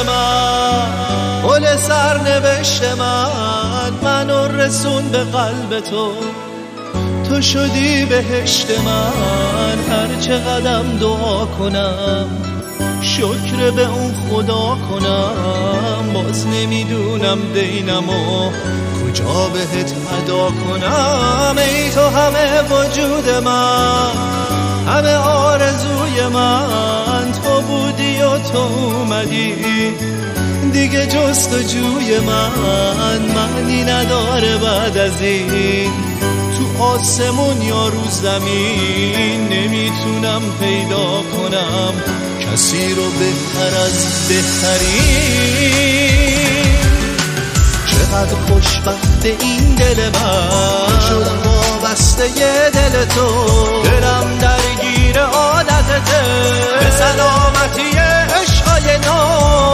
من، گل سرنوشت منو رسون به قلب تو. تو شدی بهشت من، هر چه قدم دعا کنم شکر به اون خدا کنم. باز نمیدونم دینمو کجا بهت ادا کنم. ای تو همه وجود من، همه آرزوی من، تو بودی و تو اومدی، دیگه جستجوی من معنی نداره بعد از این. تو آسمون یا رو زمین نمیتونم پیدا کنم کسی رو بهتر از بهترین. چقدر خوشبخت این دل من، شدم وابسته یه دل تو. دلم درگیر عادتته، به سلامتی عشقای نو.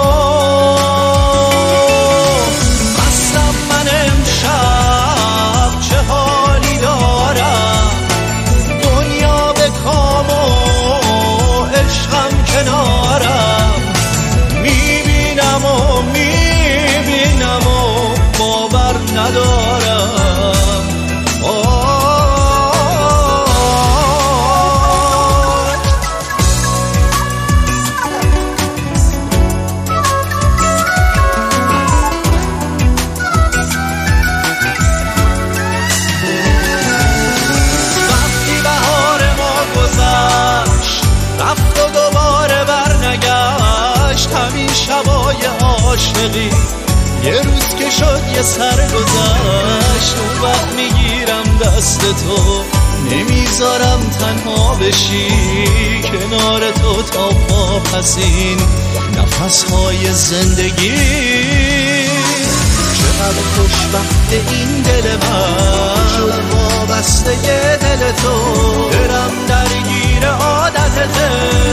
مستم من امشب، چه حالی دارم، دنیا به کام و عشقم کنارم. میبینم و میبینم و باور ندارم. وقتی بهار ما گذشت رفت و دوباره برنگشت، همین شبای عاشقی یه روز که شد یه سر گذشت. اون وقت میگیرم دست تو، نمیذارم تنها بشی، کنار تو تا پاسین نفسهای زندگی. چقدر خوشبخت این دل من، شدم وابسته یه دل تو. دلم درگیر عادتته،